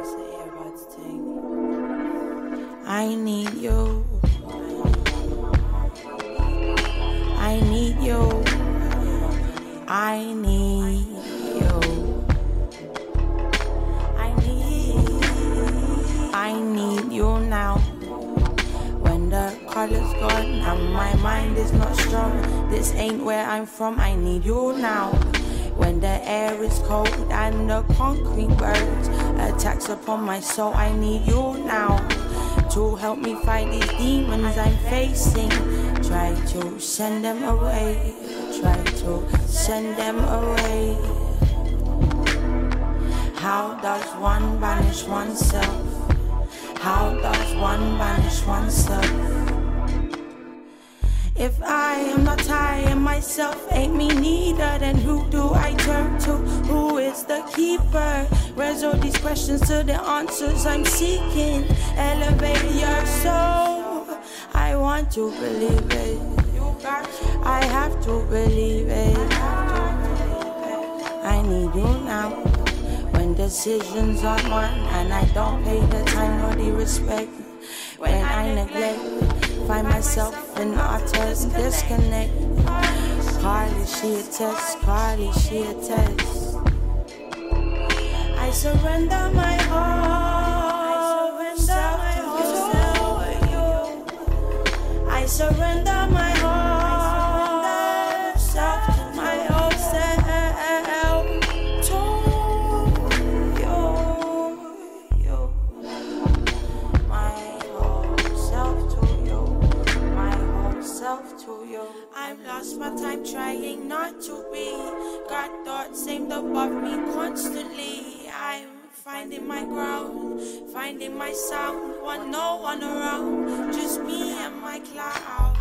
I need you. I need you. I need you. I need you now. When the color's gone and my mind is not strong, this ain't where I'm from. I need you now. When the air is cold and the concrete burns, attacks upon my soul, I need you now to help me fight these demons I'm facing. Try to send them away. Try to send them away. How does one banish oneself? How does one banish oneself? If I am not I and myself ain't me neither, then who do I turn to? Who is the keeper? Where's all these questions to the answers I'm seeking? Elevate your soul. I want to believe it. I have to believe it. I need you now. When decisions are mine and I don't pay the time or the respect. When I neglect, find myself in utter disconnect. Carly, she attests. Carly, she attests. I surrender my whole self to you. I surrender my whole self to my whole self to you. My whole self to you. My whole self to you. I've lost my time trying not to be. Got thoughts aimed above me constantly. I'm finding my ground, finding my sound. Want no one around, just me and my cloud.